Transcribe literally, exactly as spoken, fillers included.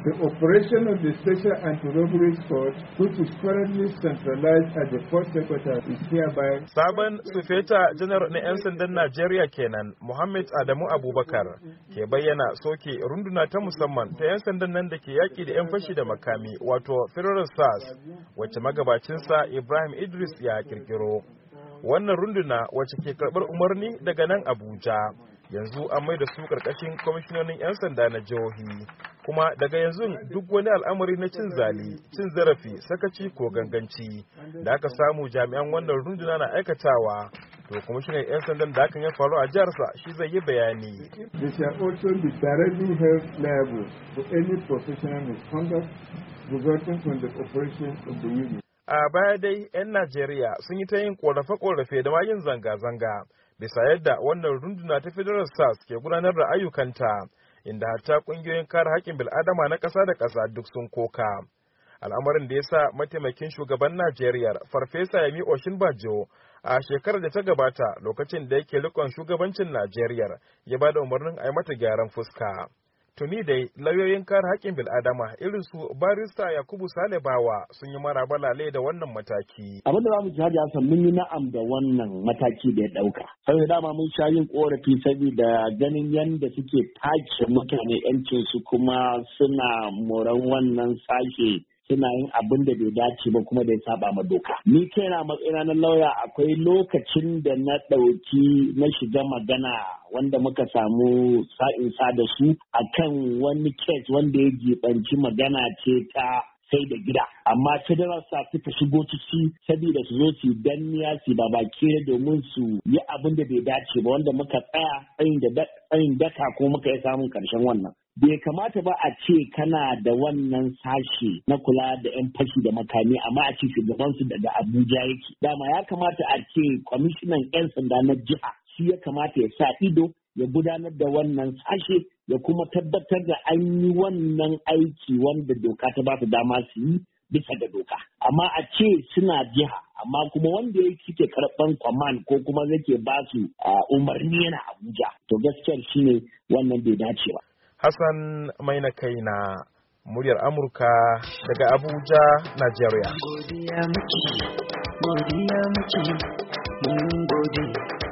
The operation of the Special Anti-Robbery Squad, which is currently centralized at the Port Secretary, is hereby... Sabon Sufeta Janar na 'yan sandan Najeriya kenan, Muhammad Adamu Abubakar, ke bayyana soke runduna ta musamman ta 'yan sandan nan da ke yaƙi da 'yan fashi da makami, wato Federal SARS, wacce magabacinsa Ibrahim Idris ya kirkiro. Wannan runduna wacce ke karɓar umarni daga nan Abuja, yanzu an mai da su ƙarƙashin kwamishinonin 'yan sanda na jihohi. Kuma daga yanzu duk wani al'amari na cin zali, cin zarafi, sakaci ko ganganci da aka samu jami'an wannan runduna na aikatawa, to kuma shi ne 'yan sandan da hakan ya faru a jiharsa shi zai yi bayani. They shall also be directly held liable for any professional misconduct resulting from the operation of the unit. A baya dai 'yan Najeriya sun yi ta yin korafe-korafe da ma yin zanga-zanga bisa yadda wannan runduna ta Federal SARS ke gudanar da ayyukanta, inda hatta kungiyoyin kare haƙƙin bil'adama na ƙasa da ƙasa duk sun koka. Al'amarin da ya sa mataimakin shugaban Najeriya Farfesa Yemi Oshinbajo a shekarar da ta gabata lokacin da yake rikon shugabancin Najeriya ya ba da umarnin a yi mata gyaran fuska. Tuni dai lauyoyin kare haƙƙin bil'adama irin su barista Yakubu Salebawa sun yi maraba lale da wannan mataki. Abin da za mu ji Hajji Hassan mun yi na'am da wannan mataki da ya ɗauka. Saboda dama mun sha yin ƙorafi saboda ganin yadda suke take mutane 'yancin su kuma suna moran wannan sashe suna yin abin da bai dace ba kuma da ya saba ma doka. Ni kaina matsayina na lauya akwai lokacin da na ɗauki na shiga magana wanda muka samu sa'insa da su akan wani kes wanda ya jibanci magana ce ta sai da gida. Amma federal sa suka shigo ciki saboda su zo su danniya su ba baki domin su yi abin da bai dace ba wanda muka tsaya tsayin daka ko muka yi samun karshen wannan. Bai kamata ba a ce kana da wannan sashe na kula da 'yan fashi da makami amma a ce shugabansu daga Abuja yake. Dama ya kamata a ce kwamishinan 'yan sanda na jiha shi ya kamata ya sa ido ya gudanar da wannan sashe ya kuma tabbatar da an yi wannan aiki wanda doka ta ba su dama su yi bisa da doka. Amma a ce suna jiha amma kuma wanda ya suke karɓan command ko kuma zake ba su umarni yana Abuja. To gaskiyar shine wannan bai dace ba. Hassan Maina Kaina, muryar Amurka daga Abuja, Najeriya. Godiya muke, godiya muke, mun gode.